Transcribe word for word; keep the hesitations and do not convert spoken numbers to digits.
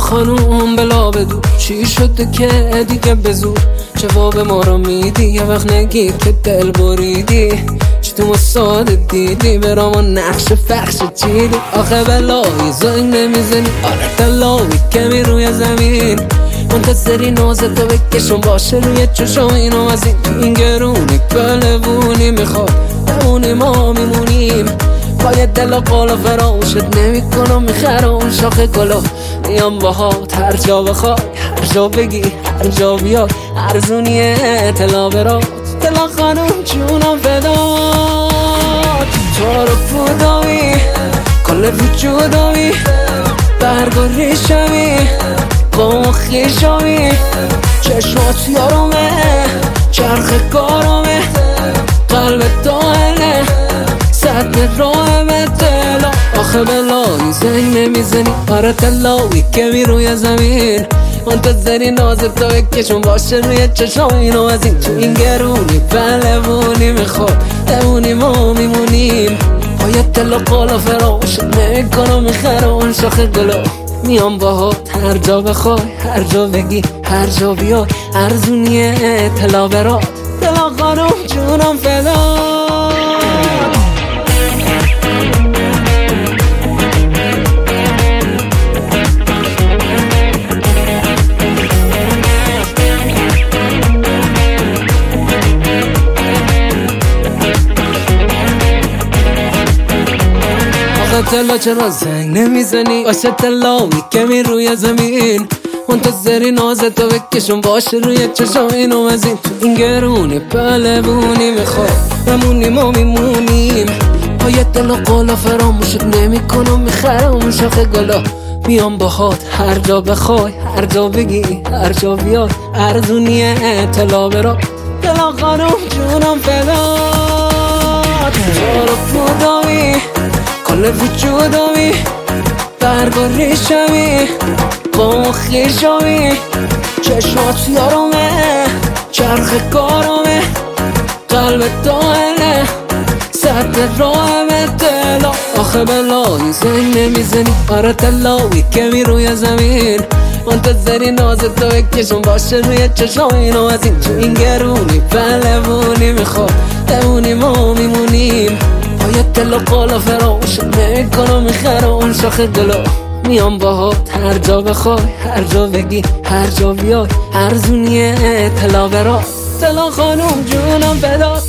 خانوم بلا بدو چی شده که دیگه بزور جواب ما رو میدی یه وقت نگی که دل بریدی چی تو مساعده دیدی برام نقش فخش چیدی آخه بلایی زنگ نمیزنی آره دلاوی کمی روی زمین منتظری نازه تو بکشم باشه روی چشم اینو از این تو این گرونی بلبونی میخواد بمونی ما میمونیم باید دل و قول فراموشت نمی کنم میخرم شاخه گلا میام باهات هر جا بخوای هر جا بگی هر جا بیای ارزونیه اطلاع برات دلا خانوم جونم فدات تو رو پودامی کل وجودامی برگ و ریشمی قوم و خیشامی چشمات یارمه چرخ کارمه قلب دائله سطح راهمه دلا آخه بلایی زنگ نمیزنی آره تلاوی کمی روی زمین منتظری نازه تا بکشم باشه روی چشم اینو از این تو این گرونی بلبونی میخواد بمونی ما میمونیم باید دل و قول فراموشت نمیکنم میخرم شاخه گلا میام باهات هر جا بخوای هر جا بگی هر جا بیای ارزونیه اطلاع برات دلا خانوم جونم فدا تلا چرا زنگ نمیزنی واسه تلاوی کمی روی زمین منتظری نازه تو بکشم باشه روی چشم اینو از این تو این گرونی بلبونی میخواد بمونی ما میمونیم باید دل و قولا فراموشت نمی کنم میخرم شاخه گلا میام باهات هر جا بخوای هر جا بگی هر جا بیای ارزونیه اطلاع برات دلا خانوم جونم فدات تو رو پودامی کل وجودامی برگ و ریشمی قوم و خیشامی چشمات یارمه چرخ کارمه قلب دائله سطح راهمه دلا آخه بلایی زنگ نمیزنی آره تلاوی کمی روی زمین منتظری نازه تو بکشم باشه روی چشم اینو از این تو این گرونی بلبونی میخواد بمونی ما میمونیم باید دل و قول فراموشت نمیکنم میخرم شاخه گلا میام باهات هر جا بخوای هر جا بگی هر جا بیای ارزونیه اطلاع برات دلا خانوم جونم فدات